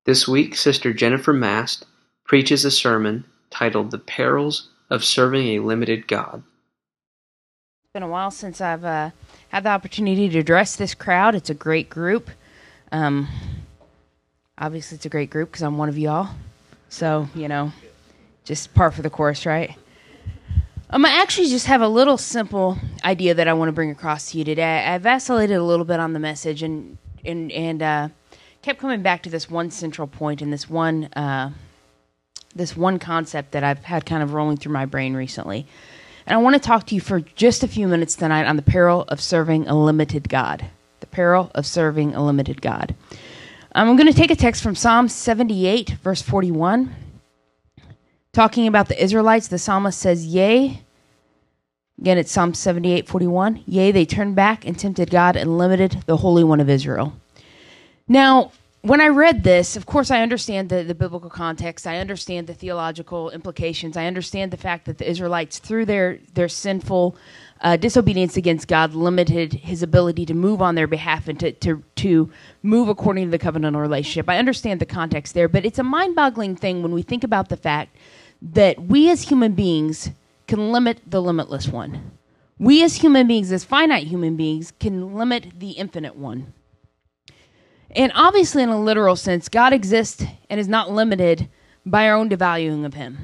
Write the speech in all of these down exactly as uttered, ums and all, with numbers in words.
This week, Sister Jennifer Mast preaches a sermon titled The Perils of Serving a Limited God. It's been a while since I've uh, had the opportunity to address this crowd. It's a great group. Um, obviously, it's a great group because I'm one of y'all. So, you know, just par for the course, right? Um, I actually just have a little simple idea that I want to bring across to you today. I vacillated a little bit on the message and and and uh, kept coming back to this one central point and this one uh, this one concept that I've had kind of rolling through my brain recently. And I want to talk to you for just a few minutes tonight on the peril of serving a limited God. The peril of serving a limited God. Um, I'm going to take a text from Psalm seventy-eight, verse forty-one. Talking about the Israelites, the psalmist says, Yea, again it's Psalm seventy-eight, forty-one, Yea, they turned back and tempted God and limited the Holy One of Israel. Now, when I read this, of course I understand the, the biblical context, I understand the theological implications, I understand the fact that the Israelites, through their, their sinful uh, disobedience against God, limited his ability to move on their behalf and to, to, to move according to the covenantal relationship. I understand the context there, but it's a mind-boggling thing when we think about the fact that we as human beings can limit the limitless one. We as human beings, as finite human beings, can limit the infinite one. And obviously, in a literal sense, God exists and is not limited by our own devaluing of him.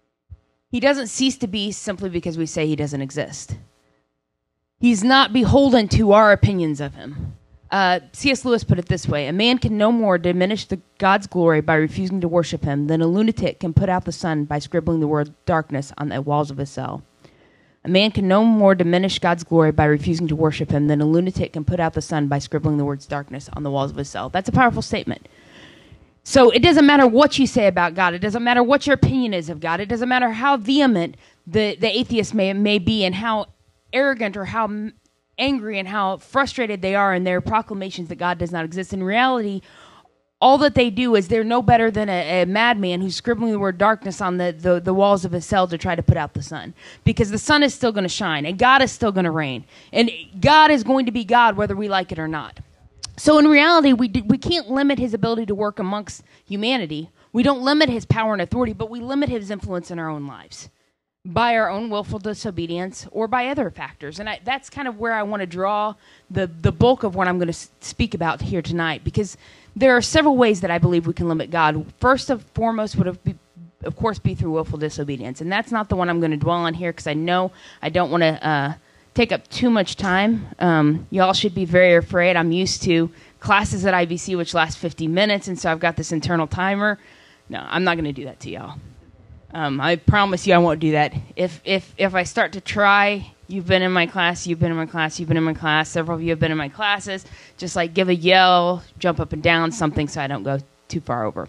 He doesn't cease to be simply because we say he doesn't exist. He's not beholden to our opinions of him. Uh, C S Lewis put it this way: a man can no more diminish the God's glory by refusing to worship him than a lunatic can put out the sun by scribbling the word darkness on the walls of his cell. A man can no more diminish God's glory by refusing to worship him than a lunatic can put out the sun by scribbling the words darkness on the walls of his cell. That's a powerful statement. So it doesn't matter what you say about God. It doesn't matter what your opinion is of God. It doesn't matter how vehement the, the atheist may, may be and how arrogant or how angry and how frustrated they are in their proclamations that God does not exist. In reality, all that they do is they're no better than a, a madman who's scribbling the word darkness on the, the, the walls of his cell to try to put out the sun. Because the sun is still going to shine, and God is still going to reign. And God is going to be God whether we like it or not. So in reality, we, do, we can't limit his ability to work amongst humanity. We don't limit his power and authority, but we limit his influence in our own lives by our own willful disobedience or by other factors. And I, that's kind of where I want to draw the, the bulk of what I'm going to s- speak about here tonight, because there are several ways that I believe we can limit God. First and foremost would have be, of course, be through willful disobedience. And that's not the one I'm going to dwell on here because I know I don't want to uh, take up too much time. Um, y'all should be very afraid. I'm used to classes at I V C which last fifty minutes, and so I've got this internal timer. No, I'm not going to do that to y'all. Um, I promise you I won't do that. If if if I start to try, you've been in my class, you've been in my class, you've been in my class, several of you have been in my classes, just like give a yell, jump up and down, something so I don't go too far over.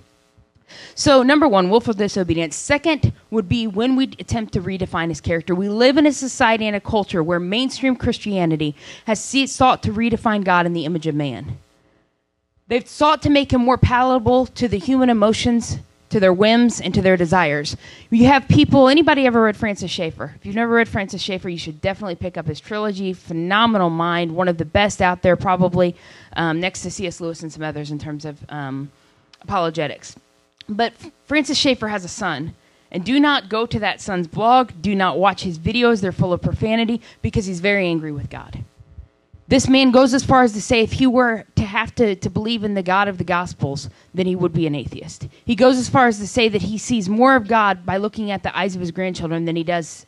So number one, willful disobedience. Second would be when we attempt to redefine his character. We live in a society and a culture where mainstream Christianity has sought to redefine God in the image of man. They've sought to make him more palatable to the human emotions, to their whims, and to their desires. You have people, anybody ever read Francis Schaeffer? If you've never read Francis Schaeffer, you should definitely pick up his trilogy. Phenomenal mind, one of the best out there probably, um, next to C S Lewis and some others in terms of um, apologetics. But Francis Schaeffer has a son, and do not go to that son's blog, do not watch his videos, they're full of profanity, because he's very angry with God. This man goes as far as to say if he were to have to, to believe in the God of the Gospels, then he would be an atheist. He goes as far as to say that he sees more of God by looking at the eyes of his grandchildren than he does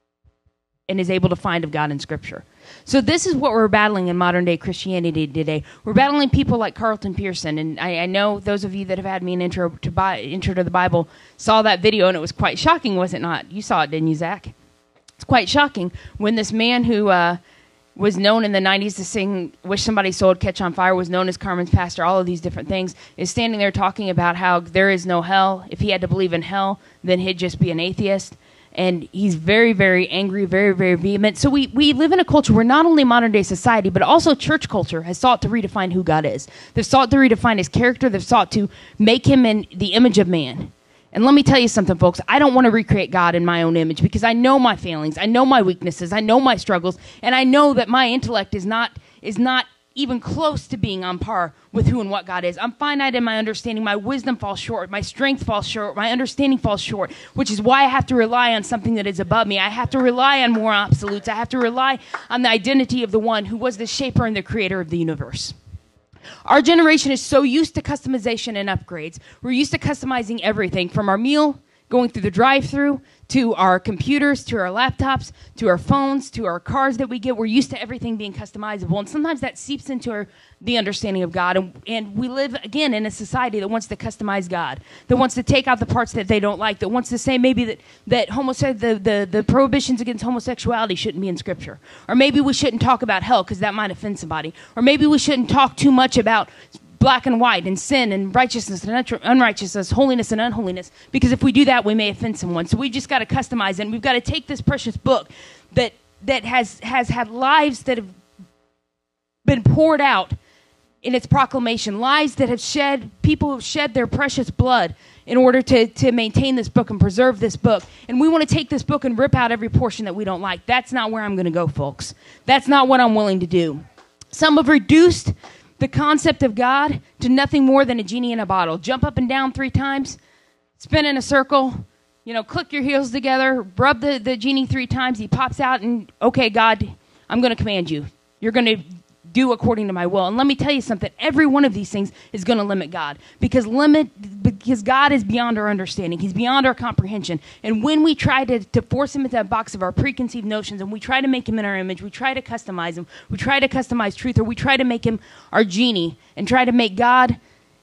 and is able to find of God in Scripture. So this is what we're battling in modern-day Christianity today. We're battling people like Carlton Pearson, and I, I know those of you that have had me an intro to, Bi- intro to the Bible saw that video, and it was quite shocking, was it not? You saw it, didn't you, Zach? It's quite shocking when this man who... Uh, was known in the nineties to sing Wish Somebody Sold Catch on Fire, was known as Carmen's pastor, all of these different things, is standing there talking about how there is no hell. If he had to believe in hell, then he'd just be an atheist. And he's very, very angry, very, very vehement. So we, we live in a culture where not only modern-day society, but also church culture has sought to redefine who God is. They've sought to redefine his character. They've sought to make him in the image of man. And let me tell you something, folks. I don't want to recreate God in my own image because I know my failings. I know my weaknesses. I know my struggles. And I know that my intellect is not is not even close to being on par with who and what God is. I'm finite in my understanding. My wisdom falls short. My strength falls short. My understanding falls short, which is why I have to rely on something that is above me. I have to rely on more absolutes. I have to rely on the identity of the one who was the shaper and the creator of the universe. Our generation is so used to customization and upgrades. We're used to customizing everything from our meal, going through the drive-thru, to our computers, to our laptops, to our phones, to our cars that we get. We're used to everything being customizable. And sometimes that seeps into our, the understanding of God. And, and we live, again, in a society that wants to customize God, that wants to take out the parts that they don't like, that wants to say maybe that, that homose- the, the, the prohibitions against homosexuality shouldn't be in Scripture. Or maybe we shouldn't talk about hell because that might offend somebody. Or maybe we shouldn't talk too much about black and white and sin and righteousness and unrighteousness, holiness and unholiness, because if we do that, we may offend someone. So we've just got to customize it, and we've got to take this precious book that that has, has had lives that have been poured out in its proclamation, lives that have shed, people who have shed their precious blood in order to, to maintain this book and preserve this book. And we want to take this book and rip out every portion that we don't like. That's not where I'm going to go, folks. That's not what I'm willing to do. Some have reduced the concept of God to nothing more than a genie in a bottle. Jump up and down three times, spin in a circle, you know, click your heels together, rub the, the genie three times, he pops out and, okay, God, I'm going to command you. You're going to do according to my will. And let me tell you something, every one of these things is going to limit God, because limit because God is beyond our understanding. He's beyond our comprehension. And when we try to, to force him into that box of our preconceived notions, and we try to make him in our image, we try to customize him, we try to customize truth, or we try to make him our genie and try to make God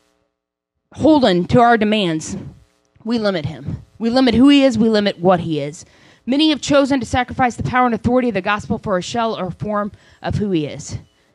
holden to our demands, we limit him. We limit who he is, we limit what he is. Many have chosen to sacrifice the power and authority of the gospel for a shell or form of who he is.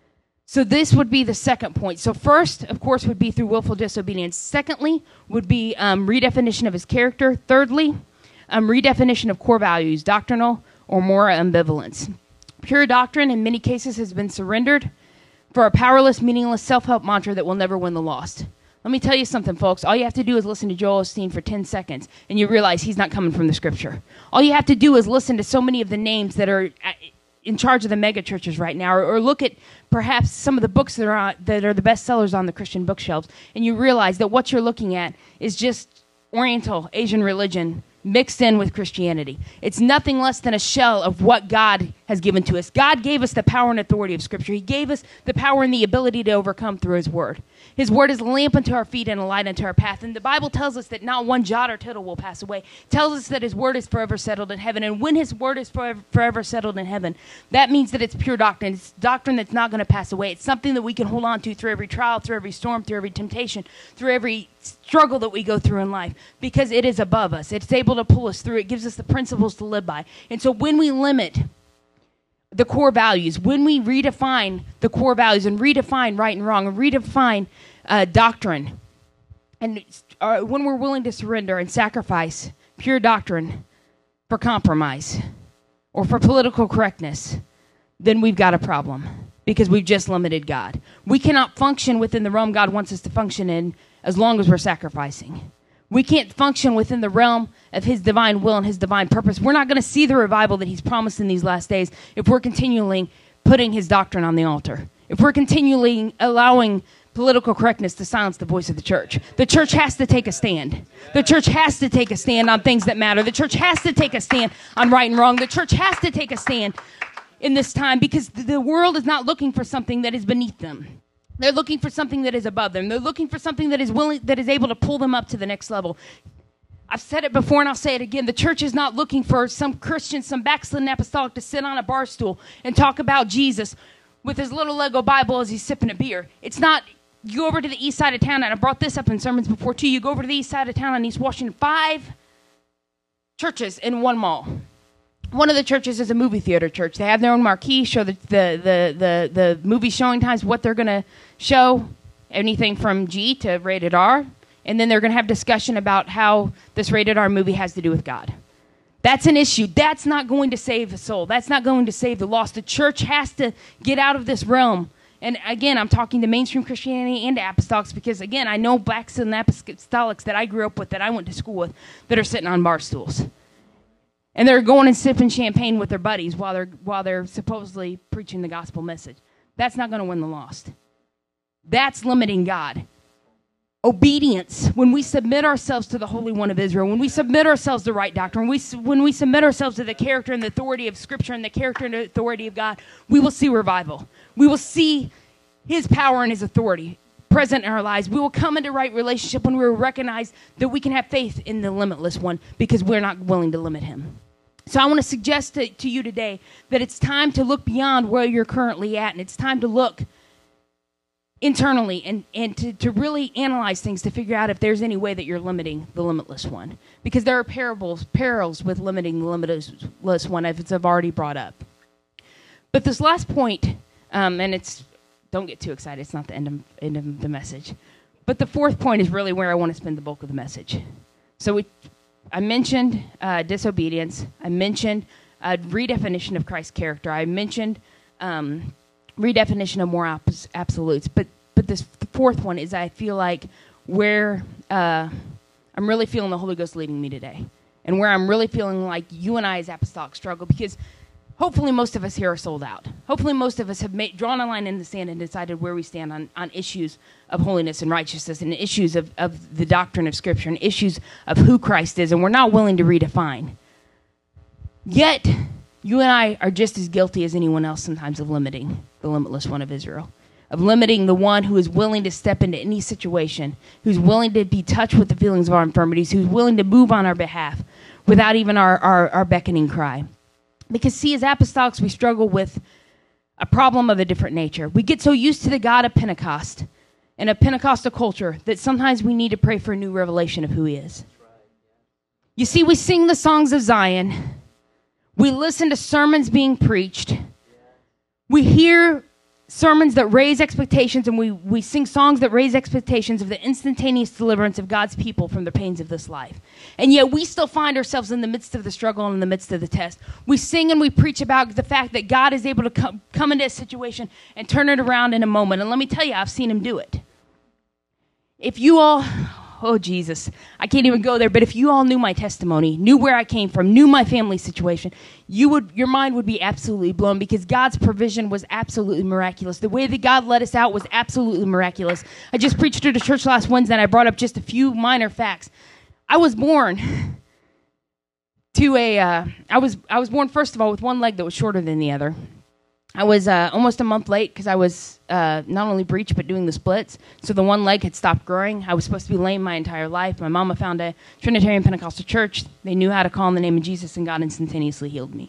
So this would be the second point. So first, of course, would be through willful disobedience. Secondly, would be um, redefinition of his character. Thirdly, um, redefinition of core values, doctrinal or moral ambivalence. Pure doctrine, in many cases, has been surrendered for a powerless, meaningless self-help mantra that will never win the lost. Let me tell you something, folks. All you have to do is listen to Joel Osteen for ten seconds, and you realize he's not coming from the Scripture. All you have to do is listen to so many of the names that are in charge of the mega churches right now, or, or look at perhaps some of the books that are on, that are the best sellers on the Christian bookshelves, and you realize that what you're looking at is just Oriental Asian religion mixed in with Christianity. It's nothing less than a shell of what God has given to us. God gave us the power and authority of Scripture. He gave us the power and the ability to overcome through his word. His word is a lamp unto our feet and a light unto our path. And the Bible tells us that not one jot or tittle will pass away. It tells us that his word is forever settled in heaven. And when his word is forever, forever settled in heaven, that means that it's pure doctrine. It's doctrine that's not going to pass away. It's something that we can hold on to through every trial, through every storm, through every temptation, through every struggle that we go through in life, because it is above us. It's able to pull us through. It gives us the principles to live by. And so when we limit the core values, when we redefine the core values and redefine right and wrong and redefine uh, doctrine, and uh, when we're willing to surrender and sacrifice pure doctrine for compromise or for political correctness, then we've got a problem, because we've just limited God. We cannot function within the realm God wants us to function in as long as we're sacrificing. We can't function within the realm of his divine will and his divine purpose. We're not going to see the revival that he's promised in these last days if we're continually putting his doctrine on the altar, if we're continually allowing political correctness to silence the voice of the church. The church has to take a stand. The church has to take a stand on things that matter. The church has to take a stand on right and wrong. The church has to take a stand in this time, because the world is not looking for something that is beneath them. They're looking for something that is above them. They're looking for something that is willing, that is able to pull them up to the next level. I've said it before and I'll say it again. The church is not looking for some Christian, some backslidden apostolic to sit on a bar stool and talk about Jesus with his little Lego Bible as he's sipping a beer. It's not, you go over to the east side of town, and I brought this up in sermons before too. You go over to the east side of town in East Washington, five churches in one mall. One of the churches is a movie theater church. They have their own marquee, show the the the the, the movie showing times, what they're going to show, anything from G to rated R, and then they're going to have discussion about how this rated R movie has to do with God. That's an issue. That's not going to save a soul. That's not going to save the lost. The church has to get out of this realm. And again, I'm talking to mainstream Christianity and to apostolics, because again, I know backslidden apostolics that I grew up with, that I went to school with, that are sitting on bar stools. And they're going and sipping champagne with their buddies while they're while they're supposedly preaching the gospel message. That's not going to win the lost. That's limiting God. Obedience, when we submit ourselves to the Holy One of Israel, when we submit ourselves to right doctrine, when we, when we submit ourselves to the character and the authority of Scripture and the character and the authority of God, we will see revival. We will see His power and His authority present in our lives. We will come into right relationship when we recognize that we can have faith in the limitless one because we're not willing to limit Him. So I want to suggest to, to you today that it's time to look beyond where you're currently at, and it's time to look internally and, and to, to really analyze things to figure out if there's any way that you're limiting the limitless one. Because there are parables, perils with limiting the limitless one, as I've already brought up. But this last point, um, and it's, don't get too excited, it's not the end of, end of the message. But the fourth point is really where I want to spend the bulk of the message. So we, I mentioned uh, disobedience. I mentioned a redefinition of Christ's character. I mentioned um, redefinition of more abs- absolutes. But but this the fourth one is I feel like where uh, I'm really feeling the Holy Ghost leading me today. And where I'm really feeling like you and I as apostolic struggle, because hopefully most of us here are sold out. Hopefully most of us have made, drawn a line in the sand and decided where we stand on, on issues of holiness and righteousness and issues of, of the doctrine of Scripture and issues of who Christ is, and we're not willing to redefine. Yet, you and I are just as guilty as anyone else sometimes of limiting the limitless one of Israel, of limiting the one who is willing to step into any situation, who's willing to be touched with the feelings of our infirmities, who's willing to move on our behalf without even our, our, our beckoning cry. Because, see, as apostolics, we struggle with a problem of a different nature. We get so used to the God of Pentecost and a Pentecostal culture that sometimes we need to pray for a new revelation of who He is. You see, we sing the songs of Zion. We listen to sermons being preached. We hear sermons that raise expectations, and we, we sing songs that raise expectations of the instantaneous deliverance of God's people from the pains of this life. And yet we still find ourselves in the midst of the struggle and in the midst of the test. We sing and we preach about the fact that God is able to come, come into a situation and turn it around in a moment. And let me tell you, I've seen Him do it. If you all... Oh, Jesus, I can't even go there. But if you all knew my testimony, knew where I came from, knew my family situation, you would, your mind would be absolutely blown, because God's provision was absolutely miraculous. The way that God let us out was absolutely miraculous. I just preached at a church last Wednesday, and I brought up just a few minor facts. I was born to a, uh, I was, I was born, first of all, with one leg that was shorter than the other. I was uh, almost a month late because I was uh, not only breech but doing the splits. So the one leg had stopped growing. I was supposed to be lame my entire life. My mama found a Trinitarian Pentecostal church. They knew how to call on the name of Jesus, and God instantaneously healed me.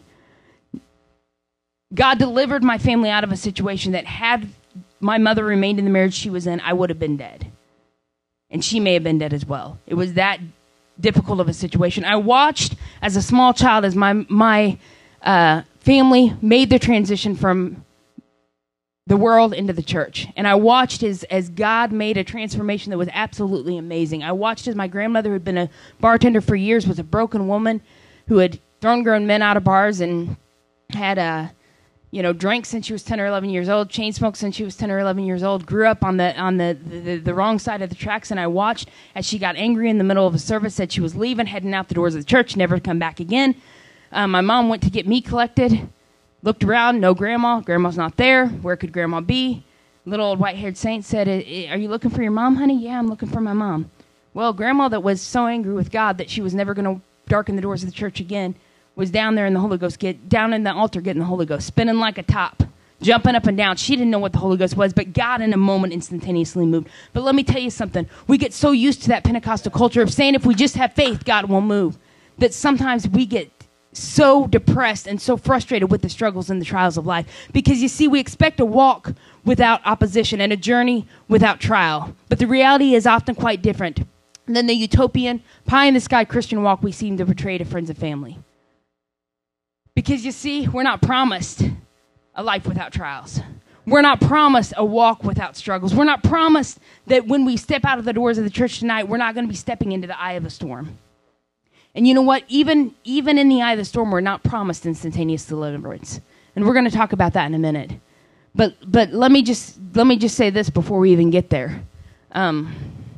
God delivered my family out of a situation that, had my mother remained in the marriage she was in, I would have been dead. And she may have been dead as well. It was that difficult of a situation. I watched as a small child as my my uh, family made the transition from the world into the church. And I watched as, as God made a transformation that was absolutely amazing. I watched as my grandmother, who had been a bartender for years, was a broken woman who had thrown grown men out of bars and had a, you know, drank since she was ten or eleven years old, chain smoked since she was ten or eleven years old, grew up on the on the, the, the wrong side of the tracks. And I watched as she got angry in the middle of a service, said she was leaving, heading out the doors of the church, never to come back again. Um, my mom went to get me collected, looked around, no grandma. Grandma's not there. Where could grandma be? Little old white-haired saint said, "Are you looking for your mom, honey?" "Yeah, I'm looking for my mom." Well, grandma, that was so angry with God that she was never going to darken the doors of the church again, was down there in the Holy Ghost, get down in the altar getting the Holy Ghost, spinning like a top, jumping up and down. She didn't know what the Holy Ghost was, but God in a moment instantaneously moved. But let me tell you something. We get so used to that Pentecostal culture of saying if we just have faith, God will move, that sometimes we get so depressed and so frustrated with the struggles and the trials of life. Because you see, we expect a walk without opposition and a journey without trial. But the reality is often quite different than the utopian, pie-in-the-sky Christian walk we seem to portray to friends and family. Because you see, we're not promised a life without trials. We're not promised a walk without struggles. We're not promised that when we step out of the doors of the church tonight, we're not going to be stepping into the eye of a storm. And you know what? Even, even in the eye of the storm, we're not promised instantaneous deliverance. And we're going to talk about that in a minute. But but let me just let me just say this before we even get there. Um,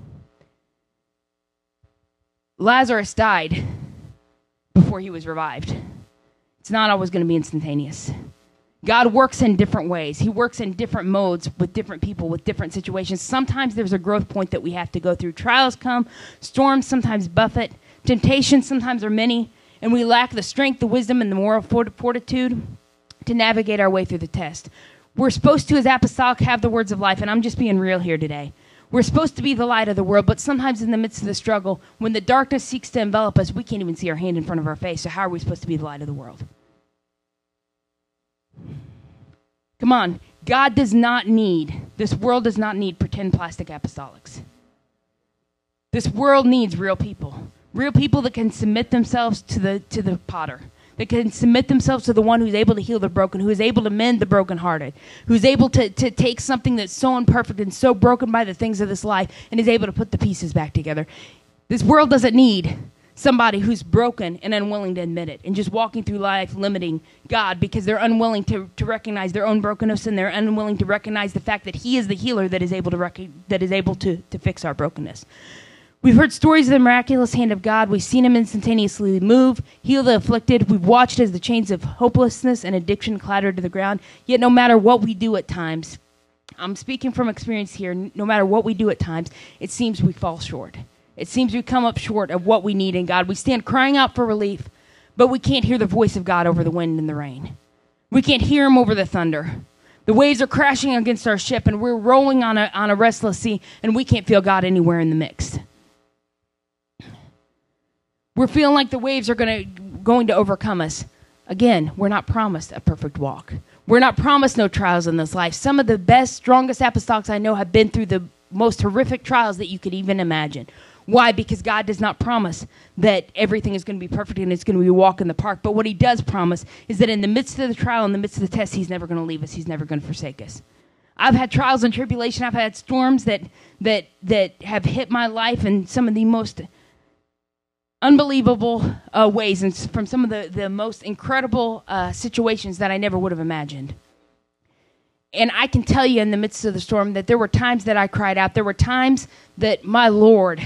Lazarus died before he was revived. It's not always going to be instantaneous. God works in different ways. He works in different modes with different people, with different situations. Sometimes there's a growth point that we have to go through. Trials come, storms sometimes buffet, temptations sometimes are many, and we lack the strength, the wisdom, and the moral fortitude to navigate our way through the test. We're supposed to, as apostolic, have the words of life, and I'm just being real here today. We're supposed to be the light of the world, but sometimes in the midst of the struggle, when the darkness seeks to envelop us, we can't even see our hand in front of our face. So how are we supposed to be the light of the world? Come on. God does not need, this world does not need pretend plastic apostolics. This world needs real people. Real people that can submit themselves to the to the potter. That can submit themselves to the one who's able to heal the broken, who is able to mend the brokenhearted, who's able to, to take something that's so imperfect and so broken by the things of this life and is able to put the pieces back together. This world doesn't need somebody who's broken and unwilling to admit it and just walking through life limiting God because they're unwilling to, to recognize their own brokenness and they're unwilling to recognize the fact that he is the healer that is able to rec- that is able to, to fix our brokenness. We've heard stories of the miraculous hand of God. We've seen him instantaneously move, heal the afflicted. We've watched as the chains of hopelessness and addiction clattered to the ground. Yet no matter what we do at times, I'm speaking from experience here, no matter what we do at times, it seems we fall short. It seems we come up short of what we need in God. We stand crying out for relief, but we can't hear the voice of God over the wind and the rain. We can't hear him over the thunder. The waves are crashing against our ship, and we're rolling on a, on a restless sea, and we can't feel God anywhere in the mix. We're feeling like the waves are gonna, going to overcome us. Again, we're not promised a perfect walk. We're not promised no trials in this life. Some of the best, strongest apostolics I know have been through the most horrific trials that you could even imagine. Why? Because God does not promise that everything is going to be perfect and it's going to be a walk in the park. But what he does promise is that in the midst of the trial, in the midst of the test, he's never going to leave us. He's never going to forsake us. I've had trials and tribulation. I've had storms that that that have hit my life in some of the most unbelievable uh, ways and from some of the, the most incredible uh, situations that I never would have imagined. And I can tell you in the midst of the storm that there were times that I cried out. There were times that, my Lord,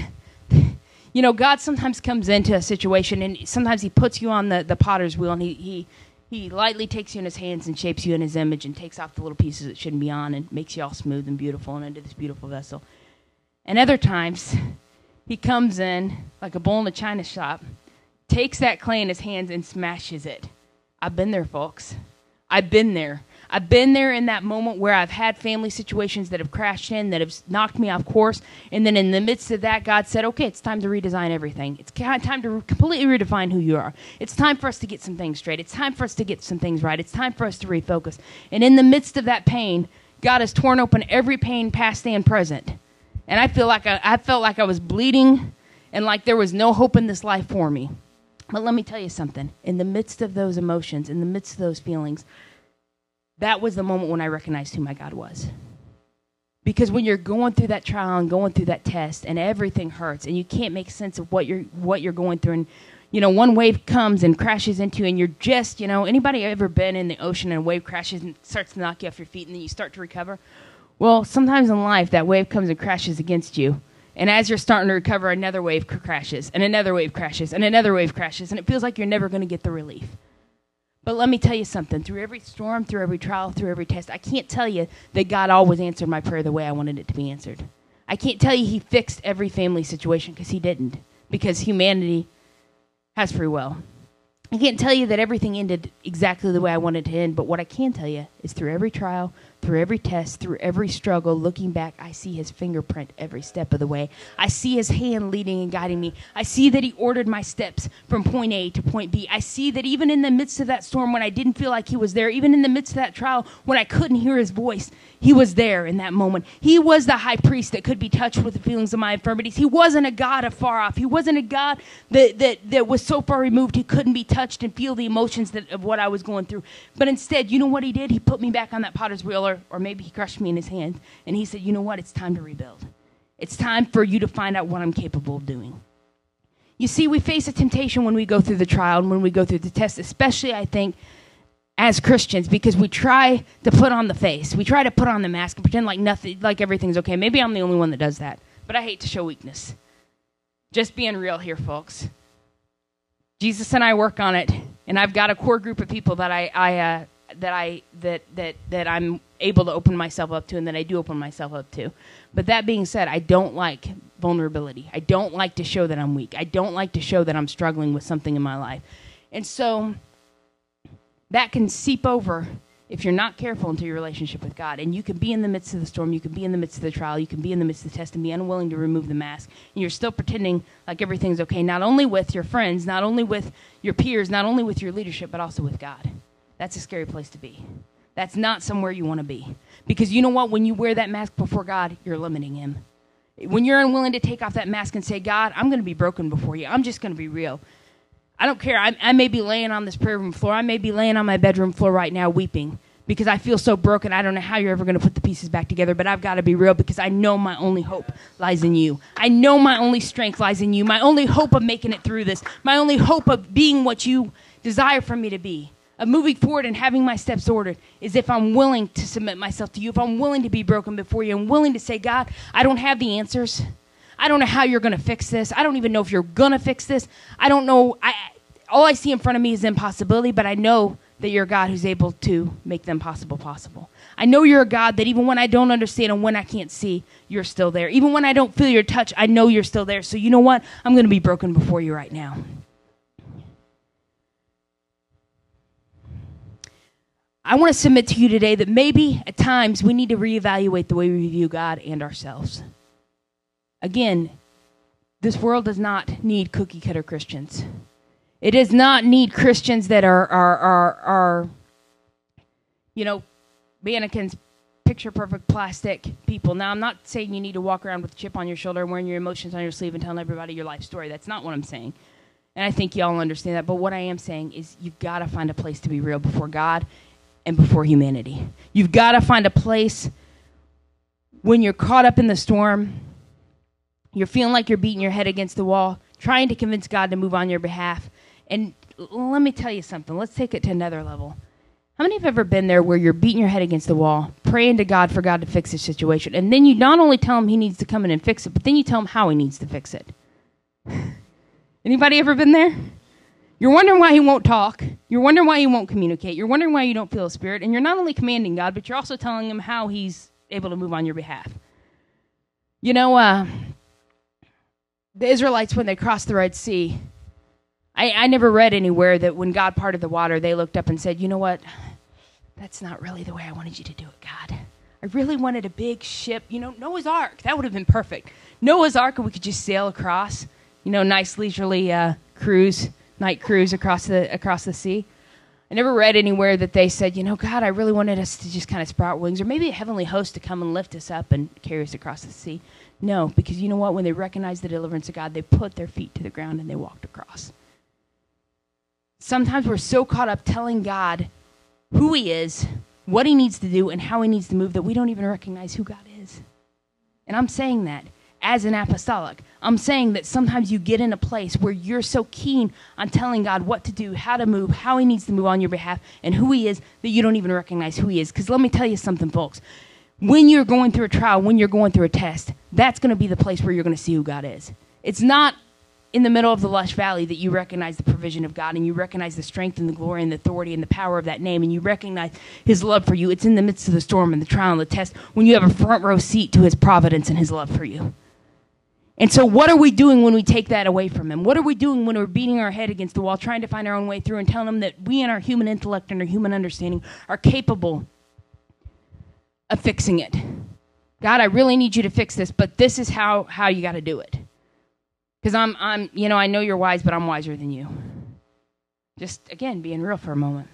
you know, God sometimes comes into a situation and sometimes he puts you on the, the potter's wheel and he, he, he lightly takes you in his hands and shapes you in his image and takes off the little pieces that shouldn't be on and makes you all smooth and beautiful and into this beautiful vessel. And other times, he comes in like a bull in a china shop, takes that clay in his hands and smashes it. I've been there, folks. I've been there. I've been there in that moment where I've had family situations that have crashed in, that have knocked me off course. And then in the midst of that, God said, okay, it's time to redesign everything. It's time to completely redefine who you are. It's time for us to get some things straight. It's time for us to get some things right. It's time for us to refocus. And in the midst of that pain, God has torn open every pain, past and present. And I feel like I, I felt like I was bleeding and like there was no hope in this life for me. But let me tell you something. In the midst of those emotions, in the midst of those feelings, that was the moment when I recognized who my God was. Because when you're going through that trial and going through that test and everything hurts and you can't make sense of what you're what you're going through and, you know, one wave comes and crashes into you and you're just, you know, anybody ever been in the ocean and a wave crashes and starts to knock you off your feet and then you start to recover? Well, sometimes in life, that wave comes and crashes against you. And as you're starting to recover, another wave crashes, and another wave crashes, and another wave crashes, and it feels like you're never going to get the relief. But let me tell you something. Through every storm, through every trial, through every test, I can't tell you that God always answered my prayer the way I wanted it to be answered. I can't tell you he fixed every family situation, because he didn't, because humanity has free will. I can't tell you that everything ended exactly the way I wanted it to end, but what I can tell you is through every trial, through every test, through every struggle, looking back, I see his fingerprint every step of the way. I see his hand leading and guiding me. I see that he ordered my steps from point A to point B. I see that even in the midst of that storm when I didn't feel like he was there, even in the midst of that trial when I couldn't hear his voice, he was there in that moment. He was the high priest that could be touched with the feelings of my infirmities. He wasn't a God afar off. He wasn't a God that, that, that was so far removed he couldn't be touched and feel the emotions that, of what I was going through. But instead, you know what he did? He put me back on that potter's wheel, or, or maybe he crushed me in his hand, and he said, you know what? It's time to rebuild. It's time for you to find out what I'm capable of doing. You see, we face a temptation when we go through the trial and when we go through the test, especially, I think, as Christians, because we try to put on the face. We try to put on the mask and pretend like nothing, like everything's okay. Maybe I'm the only one that does that, but I hate to show weakness. Just being real here, folks. Jesus and I work on it, and I've got a core group of people that I, I uh, that I that that that I'm able to open myself up to, and that I do open myself up to. But that being said, I don't like vulnerability. I don't like to show that I'm weak. I don't like to show that I'm struggling with something in my life. And so that can seep over if you're not careful into your relationship with God. And you can be in the midst of the storm, you can be in the midst of the trial, you can be in the midst of the test and be unwilling to remove the mask. And you're still pretending like everything's okay, not only with your friends, not only with your peers, not only with your leadership, but also with God. That's a scary place to be. That's not somewhere you want to be. Because you know what? When you wear that mask before God, you're limiting him. When you're unwilling to take off that mask and say, God, I'm going to be broken before you. I'm just going to be real. I don't care. I, I may be laying on this prayer room floor. I may be laying on my bedroom floor right now weeping because I feel so broken. I don't know how you're ever going to put the pieces back together, but I've got to be real because I know my only hope lies in you. I know my only strength lies in you. My only hope of making it through this, my only hope of being what you desire for me to be, of moving forward and having my steps ordered, is if I'm willing to submit myself to you, if I'm willing to be broken before you, and willing to say, God, I don't have the answers. I don't know how you're going to fix this. I don't even know if you're going to fix this. I don't know. I, all I see in front of me is impossibility, but I know that you're a God who's able to make the impossible possible. I know you're a God that even when I don't understand and when I can't see, you're still there. Even when I don't feel your touch, I know you're still there. So you know what? I'm going to be broken before you right now. I want to submit to you today that maybe at times we need to reevaluate the way we view God and ourselves. Again, this world does not need cookie-cutter Christians. It does not need Christians that are, are, are, are, you know, mannequins, picture-perfect plastic people. Now, I'm not saying you need to walk around with a chip on your shoulder and wearing your emotions on your sleeve and telling everybody your life story. That's not what I'm saying. And I think y'all understand that. But what I am saying is you've got to find a place to be real before God and before humanity. You've got to find a place when you're caught up in the storm, you're feeling like you're beating your head against the wall, trying to convince God to move on your behalf. And let me tell you something. Let's take it to another level. How many have ever been there where you're beating your head against the wall, praying to God for God to fix the situation, and then you not only tell him he needs to come in and fix it, but then you tell him how he needs to fix it? Anybody ever been there? You're wondering why he won't talk. You're wondering why he won't communicate. You're wondering why you don't feel a spirit. And you're not only commanding God, but you're also telling him how he's able to move on your behalf. You know, uh, the Israelites, when they crossed the Red Sea, I, I never read anywhere that when God parted the water, they looked up and said, you know what? That's not really the way I wanted you to do it, God. I really wanted a big ship. You know, Noah's Ark. That would have been perfect. Noah's Ark, and we could just sail across. You know, nice leisurely uh, cruise. night cruise across the across the sea. I never read anywhere that they said, you know, God, I really wanted us to just kind of sprout wings, or maybe a heavenly host to come and lift us up and carry us across the sea. No, because you know what? When they recognized the deliverance of God, they put their feet to the ground and they walked across. Sometimes we're so caught up telling God who he is, what he needs to do, and how he needs to move that we don't even recognize who God is. And I'm saying that as an apostolic. I'm saying that sometimes you get in a place where you're so keen on telling God what to do, how to move, how he needs to move on your behalf, and who he is, that you don't even recognize who he is. Because let me tell you something, folks. When you're going through a trial, when you're going through a test, that's going to be the place where you're going to see who God is. It's not in the middle of the lush valley that you recognize the provision of God, and you recognize the strength and the glory and the authority and the power of that name, and you recognize his love for you. It's in the midst of the storm and the trial and the test when you have a front row seat to his providence and his love for you. And so what are we doing when we take that away from him? What are we doing when we're beating our head against the wall, trying to find our own way through and telling him that we in our human intellect and our human understanding are capable of fixing it? God, I really need you to fix this, but this is how, how you got to do it. Because I'm, I'm, you know, I know you're wise, but I'm wiser than you. Just, again, being real for a moment.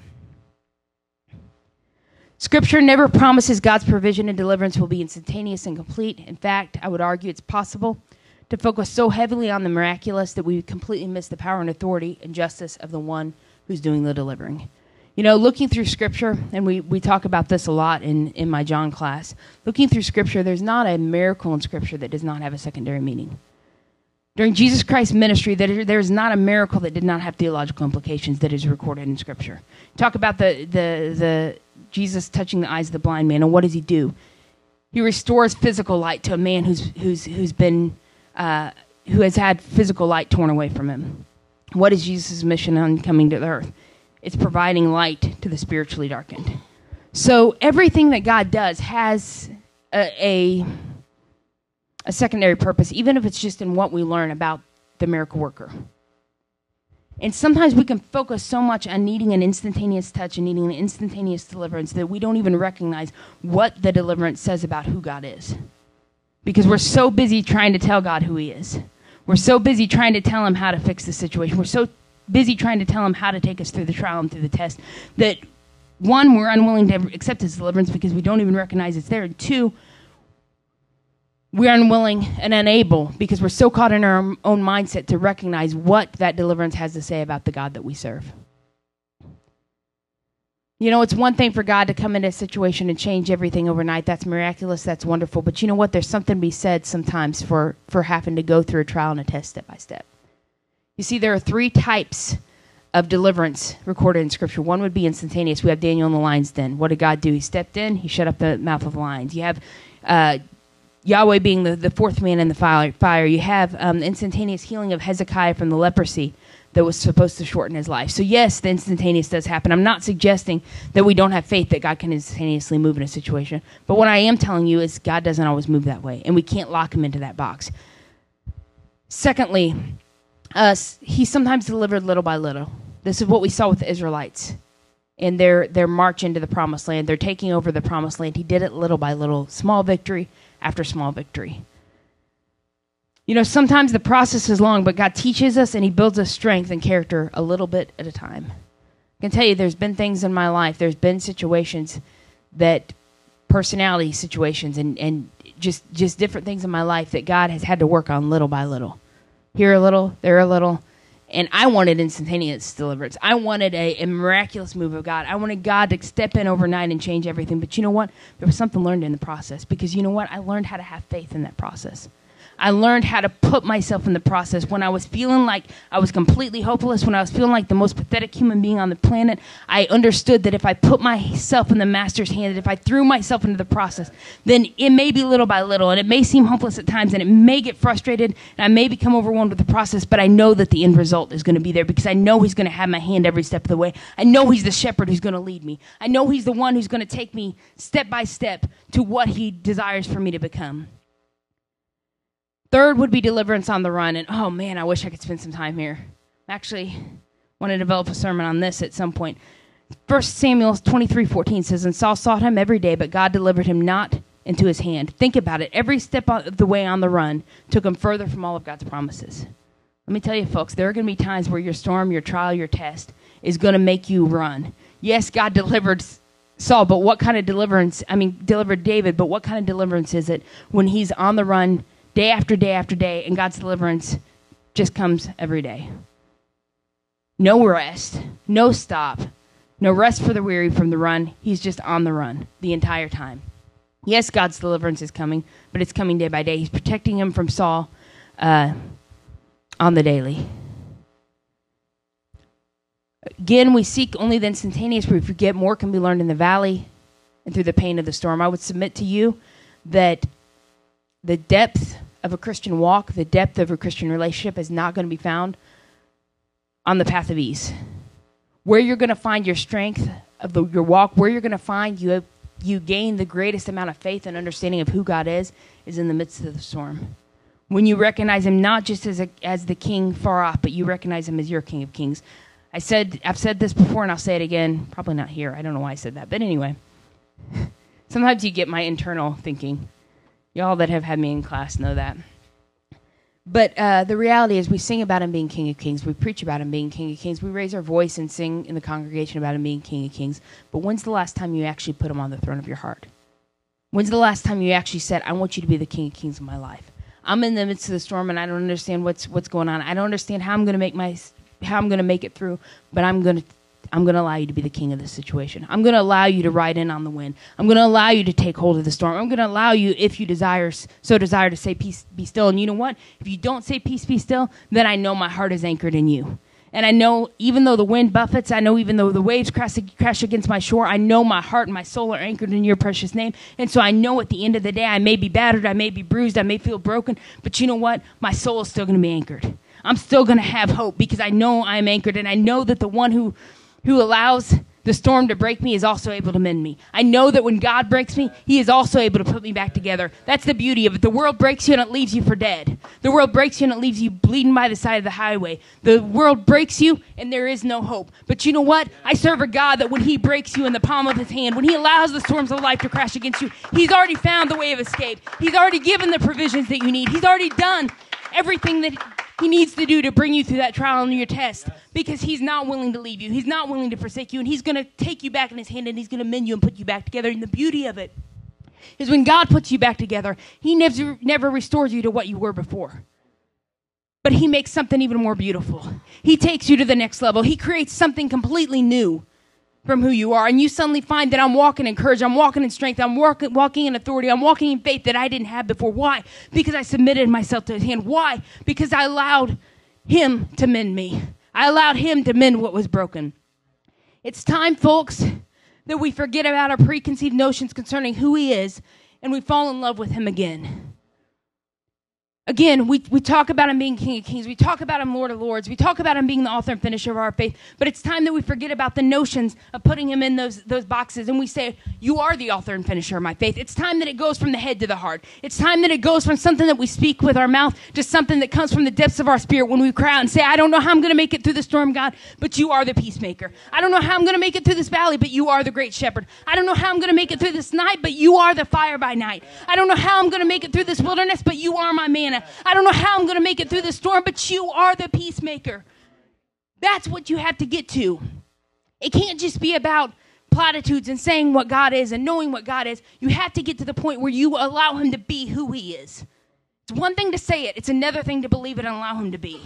Scripture never promises God's provision and deliverance will be instantaneous and complete. In fact, I would argue it's possible to focus so heavily on the miraculous that we completely miss the power and authority and justice of the one who's doing the delivering. You know, looking through Scripture, and we, we talk about this a lot in, in my John class, looking through Scripture, there's not a miracle in Scripture that does not have a secondary meaning. During Jesus Christ's ministry, there is not a miracle that did not have theological implications that is recorded in Scripture. Talk about the, the, the Jesus touching the eyes of the blind man, and what does he do? He restores physical light to a man who's who's who's been uh, who has had physical light torn away from him. What is Jesus' mission on coming to the earth? It's providing light to the spiritually darkened. So everything that God does has a, a, a secondary purpose, even if it's just in what we learn about the miracle worker. And sometimes we can focus so much on needing an instantaneous touch and needing an instantaneous deliverance that we don't even recognize what the deliverance says about who God is. Because we're so busy trying to tell God who he is. We're so busy trying to tell him how to fix the situation. We're so busy trying to tell him how to take us through the trial and through the test that, one, we're unwilling to accept his deliverance because we don't even recognize it's there. And two, we're unwilling and unable because we're so caught in our own mindset to recognize what that deliverance has to say about the God that we serve. You know, it's one thing for God to come into a situation and change everything overnight. That's miraculous. That's wonderful. But you know what? There's something to be said sometimes for, for having to go through a trial and a test step by step. You see, there are three types of deliverance recorded in Scripture. One would be instantaneous. We have Daniel in the lion's den. What did God do? He stepped in. He shut up the mouth of lions. You have uh, Yahweh being the, the fourth man in the fire. You have um, the instantaneous healing of Hezekiah from the leprosy that was supposed to shorten his life. So yes, the instantaneous does happen. I'm not suggesting that we don't have faith that God can instantaneously move in a situation. But what I am telling you is God doesn't always move that way, and we can't lock him into that box. Secondly, uh, he sometimes delivered little by little. This is what we saw with the Israelites in their, their march into the promised land. They're taking over the promised land. He did it little by little, small victory after small victory. You know, sometimes the process is long, but God teaches us and he builds us strength and character a little bit at a time. I can tell you there's been things in my life, there's been situations that, personality situations and, and just, just different things in my life that God has had to work on little by little. Here a little, there a little. And I wanted instantaneous deliverance. I wanted a, a miraculous move of God. I wanted God to step in overnight and change everything. But you know what? There was something learned in the process. Because you know what? I learned how to have faith in that process. I learned how to put myself in the process. When I was feeling like I was completely hopeless, when I was feeling like the most pathetic human being on the planet, I understood that if I put myself in the master's hand, that if I threw myself into the process, then it may be little by little, and it may seem hopeless at times, and it may get frustrated, and I may become overwhelmed with the process, but I know that the end result is going to be there because I know he's going to have my hand every step of the way. I know he's the shepherd who's going to lead me. I know he's the one who's going to take me step by step to what he desires for me to become. Third would be deliverance on the run. And, oh, man, I wish I could spend some time here. I actually want to develop a sermon on this at some point. First Samuel twenty-three fourteen says, "And Saul sought him every day, but God delivered him not into his hand." Think about it. Every step of the way on the run took him further from all of God's promises. Let me tell you, folks, there are going to be times where your storm, your trial, your test is going to make you run. Yes, God delivered Saul, but what kind of deliverance? I mean, delivered David, but what kind of deliverance is it when he's on the run day after day after day, and God's deliverance just comes every day? No rest, no stop, no rest for the weary from the run. He's just on the run the entire time. Yes, God's deliverance is coming, but it's coming day by day. He's protecting him from Saul uh, on the daily. Again, we seek only the instantaneous, but we forget more can be learned in the valley and through the pain of the storm. I would submit to you that the depth of a Christian walk, the depth of a Christian relationship is not going to be found on the path of ease. Where you're going to find your strength of the, your walk, where you're going to find you you gain the greatest amount of faith and understanding of who God is, is in the midst of the storm. When you recognize him not just as a, as the king far off, but you recognize him as your King of Kings. I said, I've said this before and I'll say it again, probably not here. I don't know why I said that, but anyway. Sometimes you get my internal thinking. Y'all that have had me in class know that. But uh, the reality is we sing about him being King of Kings. We preach about him being King of Kings. We raise our voice and sing in the congregation about him being King of Kings. But when's the last time you actually put him on the throne of your heart? When's the last time you actually said, I want you to be the King of Kings of my life? I'm in the midst of the storm and I don't understand what's what's going on. I don't understand how I'm going to make my how I'm going to make it through, but I'm going to I'm going to allow you to be the king of this situation. I'm going to allow you to ride in on the wind. I'm going to allow you to take hold of the storm. I'm going to allow you, if you desire, so desire, to say, peace, be still. And you know what? If you don't say, peace, be still, then I know my heart is anchored in you. And I know even though the wind buffets, I know even though the waves crash, crash against my shore, I know my heart and my soul are anchored in your precious name. And so I know at the end of the day, I may be battered, I may be bruised, I may feel broken, but you know what? My soul is still going to be anchored. I'm still going to have hope because I know I'm anchored, and I know that the one who who allows the storm to break me is also able to mend me. I know that when God breaks me, he is also able to put me back together. That's the beauty of it. The world breaks you and it leaves you for dead. The world breaks you and it leaves you bleeding by the side of the highway. The world breaks you and there is no hope. But you know what? I serve a God that when he breaks you in the palm of his hand, when he allows the storms of life to crash against you, he's already found the way of escape. He's already given the provisions that you need. He's already done everything that he needs to do to bring you through that trial and your test, because he's not willing to leave you. He's not willing to forsake you, and he's going to take you back in his hand, and he's going to mend you and put you back together. And the beauty of it is when God puts you back together, he never, never restores you to what you were before. But he makes something even more beautiful. He takes you to the next level. He creates something completely new from who you are, and you suddenly find that I'm walking in courage, I'm walking in strength, I'm walking, walking in authority, I'm walking in faith that I didn't have before. Why? Because I submitted myself to his hand. Why? Because I allowed him to mend me. I allowed him to mend what was broken. It's time, folks, that we forget about our preconceived notions concerning who he is, and we fall in love with him again. Again, we, we talk about him being King of Kings. We talk about him Lord of Lords. We talk about him being the author and finisher of our faith. But it's time that we forget about the notions of putting him in those, those boxes. And we say, you are the author and finisher of my faith. It's time that it goes from the head to the heart. It's time that it goes from something that we speak with our mouth to something that comes from the depths of our spirit when we cry out and say, I don't know how I'm going to make it through the storm, God, but you are the peacemaker. I don't know how I'm going to make it through this valley, but you are the great shepherd. I don't know how I'm going to make it through this night, but you are the fire by night. I don't know how I'm going to make it through this wilderness, but you are my manna. I don't know how I'm going to make it through the storm, but you are the peacemaker. That's what you have to get to. It can't just be about platitudes and saying what God is and knowing what God is. You have to get to the point where you allow him to be who he is. It's one thing to say it. It's another thing to believe it and allow him to be.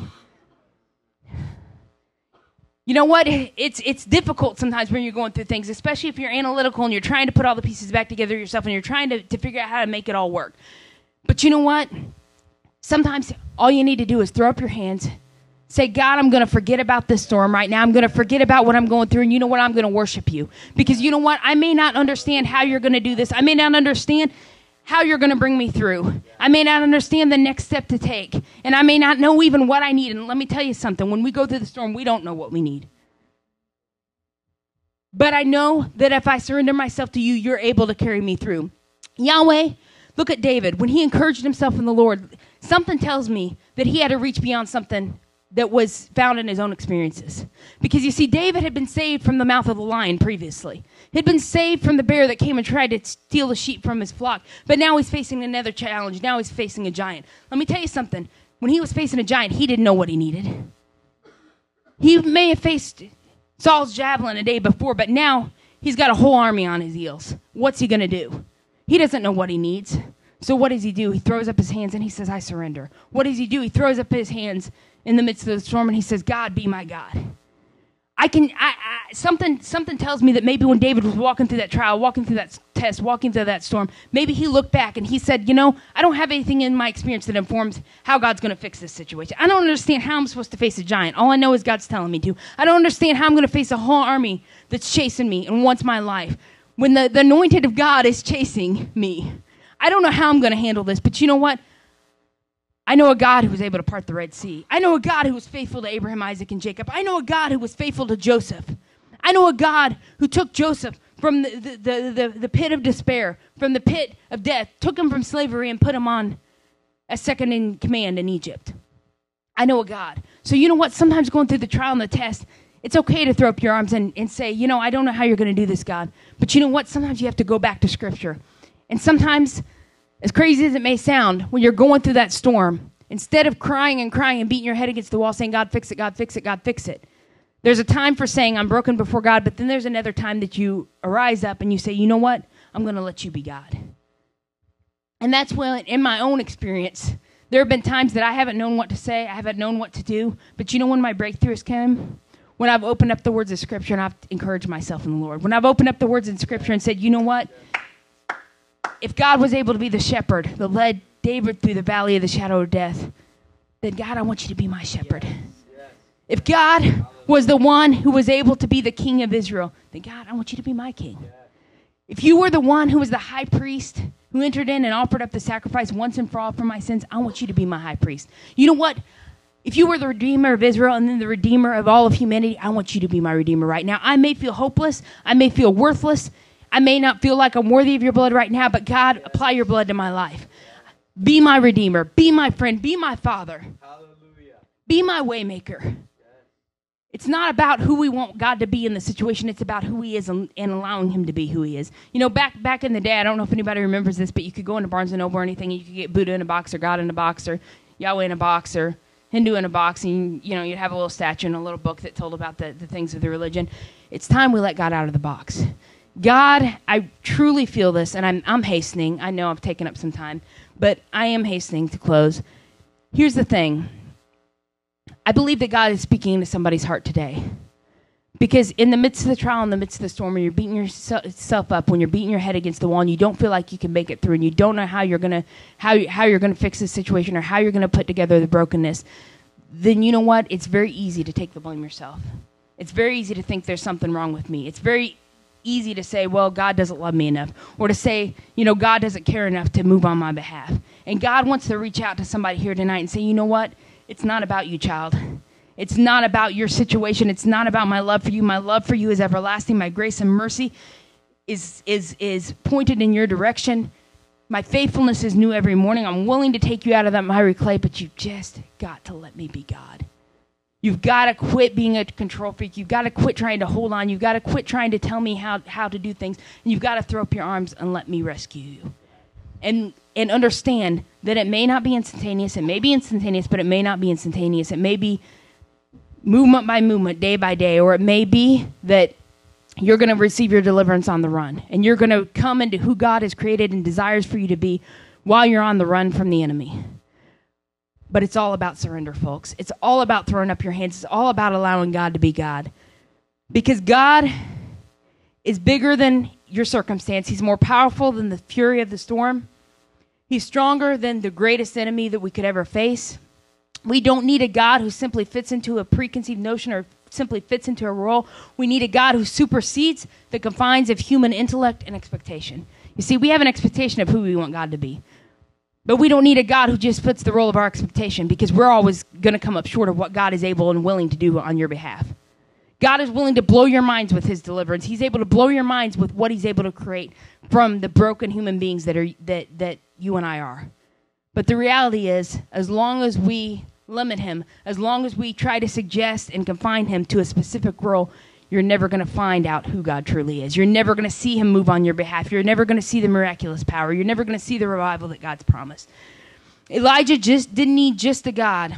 You know what? It's it's difficult sometimes when you're going through things, especially if you're analytical and you're trying to put all the pieces back together yourself and you're trying to, to figure out how to make it all work. But you know what? Sometimes all you need to do is throw up your hands, say, God, I'm going to forget about this storm right now. I'm going to forget about what I'm going through, and you know what? I'm going to worship you. Because you know what? I may not understand how you're going to do this. I may not understand how you're going to bring me through. I may not understand the next step to take, and I may not know even what I need. And let me tell you something. When we go through the storm, we don't know what we need. But I know that if I surrender myself to you, you're able to carry me through. Yahweh, look at David. When he encouraged himself in the Lord, something tells me that he had to reach beyond something that was found in his own experiences. Because you see, David had been saved from the mouth of the lion previously. He had been saved from the bear that came and tried to steal the sheep from his flock. But now he's facing another challenge. Now he's facing a giant. Let me tell you something. When he was facing a giant, he didn't know what he needed. He may have faced Saul's javelin a day before, but now he's got a whole army on his heels. What's he going to do? He doesn't know what he needs. So what does he do? He throws up his hands and he says, I surrender. What does he do? He throws up his hands in the midst of the storm and he says, God, be my God. I can, I, I, something, something tells me that maybe when David was walking through that trial, walking through that test, walking through that storm, maybe he looked back and he said, you know, I don't have anything in my experience that informs how God's going to fix this situation. I don't understand how I'm supposed to face a giant. All I know is God's telling me to. I don't understand how I'm going to face a whole army that's chasing me and wants my life when the, the anointed of God is chasing me. I don't know how I'm going to handle this, but you know what? I know a God who was able to part the Red Sea. I know a God who was faithful to Abraham, Isaac, and Jacob. I know a God who was faithful to Joseph. I know a God who took Joseph from the, the, the, the, the pit of despair, from the pit of death, took him from slavery and put him on as second in command in Egypt. I know a God. So you know what? Sometimes going through the trial and the test, it's okay to throw up your arms and, and say, you know, I don't know how you're going to do this, God. But you know what? Sometimes you have to go back to Scripture. And sometimes, as crazy as it may sound, when you're going through that storm, instead of crying and crying and beating your head against the wall saying, God, fix it, God, fix it, God, fix it. There's a time for saying, I'm broken before God, but then there's another time that you arise up and you say, you know what? I'm going to let you be God. And that's when, in my own experience, there have been times that I haven't known what to say, I haven't known what to do, but you know when my breakthrough has come? When I've opened up the words of Scripture and I've encouraged myself in the Lord. When I've opened up the words in Scripture and said, you know what? If God was able to be the shepherd that led David through the valley of the shadow of death, then God, I want you to be my shepherd. If God was the one who was able to be the king of Israel, then God, I want you to be my king. If you were the one who was the high priest who entered in and offered up the sacrifice once and for all for my sins, I want you to be my high priest. You know what? If you were the Redeemer of Israel and then the Redeemer of all of humanity, I want you to be my Redeemer right now. I may feel hopeless. I may feel worthless. I may not feel like I'm worthy of your blood right now, but God, apply your blood to my life. Be my Redeemer. Be my friend. Be my Father. Hallelujah. Be my waymaker. It's not about who we want God to be in the situation. It's about who he is and, and allowing him to be who he is. You know, back back in the day, I don't know if anybody remembers this, but you could go into Barnes and Noble or anything, and you could get Buddha in a box or God in a box or Yahweh in a box or Hindu in a box, and, you know, you'd have a little statue and a little book that told about the, the things of the religion. It's time we let God out of the box. God, I truly feel this, and I'm, I'm hastening. I know I've taken up some time, but I am hastening to close. Here's the thing. I believe that God is speaking into somebody's heart today. Because in the midst of the trial, in the midst of the storm, when you're beating yourself up, when you're beating your head against the wall, and you don't feel like you can make it through, and you don't know how you're gonna how how you're gonna fix this situation or how you're gonna put together the brokenness, then you know what? It's very easy to take the blame yourself. It's very easy to think there's something wrong with me. It's very easy to say, well, God doesn't love me enough, or to say, you know, God doesn't care enough to move on my behalf. And God wants to reach out to somebody here tonight and say, you know what? It's not about you, child. It's not about your situation. It's not about my love for you. My love for you is everlasting. My grace and mercy is is is pointed in your direction. My faithfulness is new every morning. I'm willing to take you out of that miry clay, but you've just got to let me be God. You've got to quit being a control freak. You've got to quit trying to hold on. You've got to quit trying to tell me how, how to do things. And you've got to throw up your arms and let me rescue you. And and understand that it may not be instantaneous. It may be instantaneous, but it may not be instantaneous. It may be movement by movement, day by day, or it may be that you're going to receive your deliverance on the run, and you're going to come into who God has created and desires for you to be while you're on the run from the enemy. But it's all about surrender, folks. It's all about throwing up your hands. It's all about allowing God to be God. Because God is bigger than your circumstance. He's more powerful than the fury of the storm. He's stronger than the greatest enemy that we could ever face. We don't need a God who simply fits into a preconceived notion or simply fits into a role. We need a God who supersedes the confines of human intellect and expectation. You see, we have an expectation of who we want God to be. But we don't need a God who just fits the role of our expectation, because we're always going to come up short of what God is able and willing to do on your behalf. God is willing to blow your minds with his deliverance. He's able to blow your minds with what he's able to create from the broken human beings that are that that you and I are. But the reality is, as long as we limit him, as long as we try to suggest and confine him to a specific role, you're never going to find out who God truly is. You're never going to see him move on your behalf. You're never going to see the miraculous power. You're never going to see the revival that God's promised. Elijah just didn't need just a God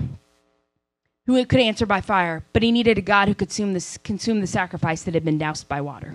who could answer by fire, but he needed a God who could consume the, consume the sacrifice that had been doused by water.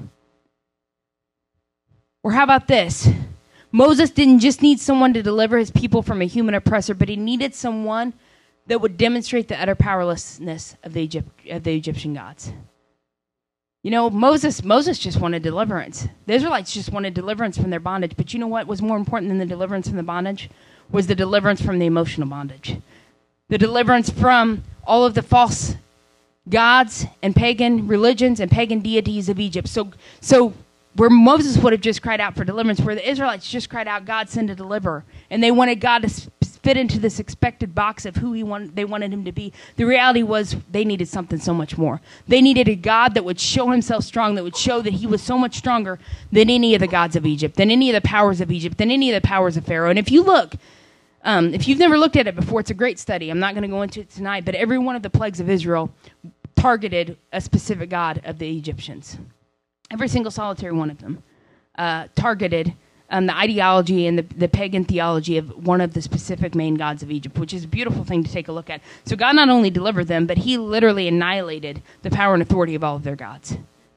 Or how about this? Moses didn't just need someone to deliver his people from a human oppressor, but he needed someone that would demonstrate the utter powerlessness of the, Egypt, of the Egyptian gods. You know, Moses Moses just wanted deliverance. The Israelites just wanted deliverance from their bondage. But you know what was more important than the deliverance from the bondage? Was the deliverance from the emotional bondage. The deliverance from all of the false gods and pagan religions and pagan deities of Egypt. So, so where Moses would have just cried out for deliverance, where the Israelites just cried out, God, send a deliverer. And they wanted God to fit into this expected box of who he wanted, they wanted him to be. The reality was they needed something so much more. They needed a God that would show himself strong, that would show that he was so much stronger than any of the gods of Egypt, than any of the powers of Egypt, than any of the powers of Pharaoh. And if you look, um, if you've never looked at it before, it's a great study. I'm not going to go into it tonight, but every one of the plagues of Israel targeted a specific god of the Egyptians. Every single solitary one of them uh, targeted Um, the ideology and the, the pagan theology of one of the specific main gods of Egypt, which is a beautiful thing to take a look at. So God not only delivered them, but he literally annihilated the power and authority of all of their gods.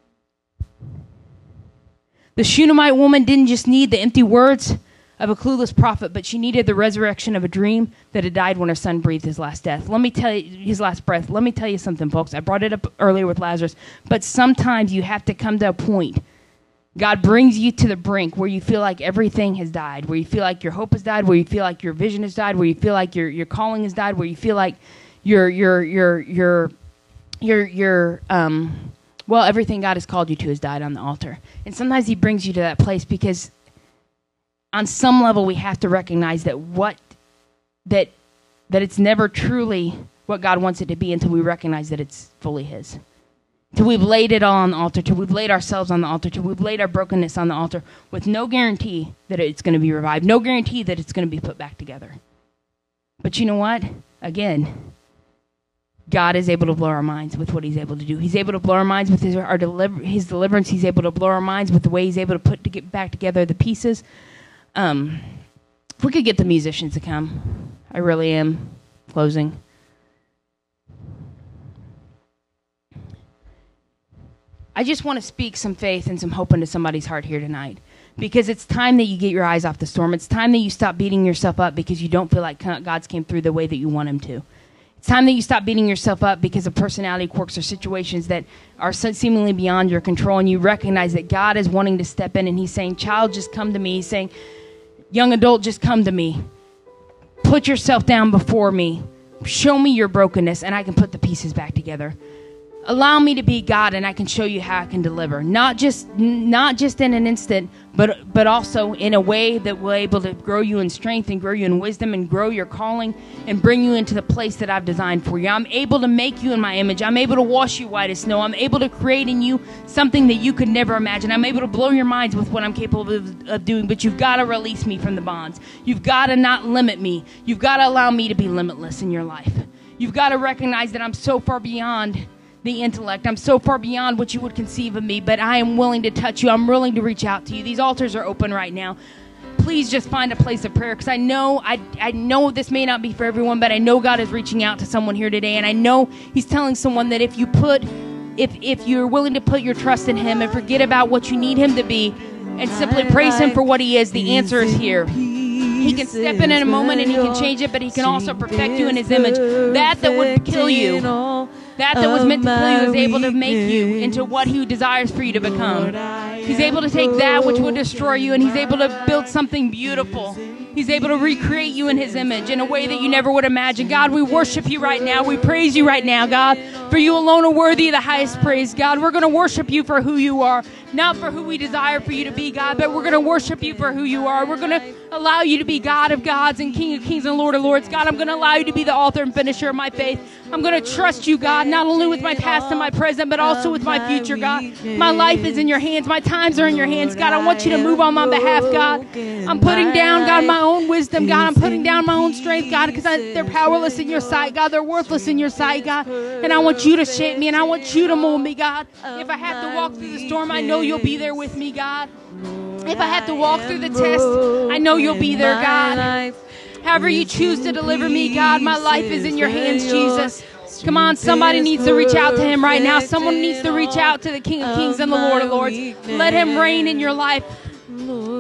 The Shunammite woman didn't just need the empty words of a clueless prophet, but she needed the resurrection of a dream that had died when her son breathed his last death. Let me tell you, his last breath. Let me tell you something, folks. I brought it up earlier with Lazarus, but sometimes you have to come to a point. God brings you to the brink where you feel like everything has died, where you feel like your hope has died, where you feel like your vision has died, where you feel like your your calling has died, where you feel like your your your your your your um well everything God has called you to has died on the altar. And sometimes he brings you to that place because on some level we have to recognize that what that that it's never truly what God wants it to be until we recognize that it's fully his. Till we've laid it all on the altar, till we've laid ourselves on the altar, till we've laid our brokenness on the altar with no guarantee that it's going to be revived, no guarantee that it's going to be put back together. But you know what? Again, God is able to blow our minds with what he's able to do. He's able to blow our minds with his, our deliver, his deliverance. He's able to blow our minds with the way he's able to put to get back together the pieces. Um, if we could get the musicians to come, I really am closing. I just want to speak some faith and some hope into somebody's heart here tonight, because it's time that you get your eyes off the storm. It's time that you stop beating yourself up because you don't feel like God's came through the way that you want him to. It's time that you stop beating yourself up because of personality quirks or situations that are seemingly beyond your control, and you recognize that God is wanting to step in, and he's saying, child, just come to me. He's saying, young adult, just come to me. Put yourself down before me. Show me your brokenness, and I can put the pieces back together. Allow me to be God, and I can show you how I can deliver. Not just not just in an instant, but but also in a way that will able to grow you in strength and grow you in wisdom and grow your calling and bring you into the place that I've designed for you. I'm able to make you in my image. I'm able to wash you white as snow. I'm able to create in you something that you could never imagine. I'm able to blow your minds with what I'm capable of, of doing, but you've got to release me from the bonds. You've got to not limit me. You've got to allow me to be limitless in your life. You've got to recognize that I'm so far beyond the intellect. I'm so far beyond what you would conceive of me, but I am willing to touch you. I'm willing to reach out to you. These altars are open right now. Please just find a place of prayer, because I know I, I know this may not be for everyone, but I know God is reaching out to someone here today, and I know he's telling someone that if you put, if if you're willing to put your trust in him and forget about what you need him to be and simply praise him for what he is, the answer is here. He can step in in a moment and he can change it, but he can also perfect you in his image. That that would kill you, that that was meant to kill you, is able to make you into what he desires for you to become. He's able to take that which would destroy you, and he's able to build something beautiful. He's able to recreate you in his image in a way that you never would imagine. God, we worship you right now. We praise you right now, God, for you alone are worthy of the highest praise, God. We're going to worship you for who you are, not for who we desire for you to be, God, but we're going to worship you for who you are. We're going to allow you to be God of gods and King of kings and Lord of lords. God, I'm going to allow you to be the author and finisher of my faith. I'm going to trust you, God, not only with my past and my present, but also with my future, God. My life is in your hands. My times are in your hands, God. I want you to move on my behalf, God. I'm putting down, God, my own wisdom, God. I'm putting down my own strength, God, because they're powerless in your sight, God. They're worthless in your sight, God. And I want you to shape me, and I want you to mold me, God. If I have to walk through the storm, I know you'll be there with me, God. If I have to walk through the test, I know you'll be there, God. However you choose to deliver me, God, my life is in your hands, Jesus. Come on, somebody needs to reach out to him right now. Someone needs to reach out to the King of Kings and the Lord of Lords. Let him reign in your life.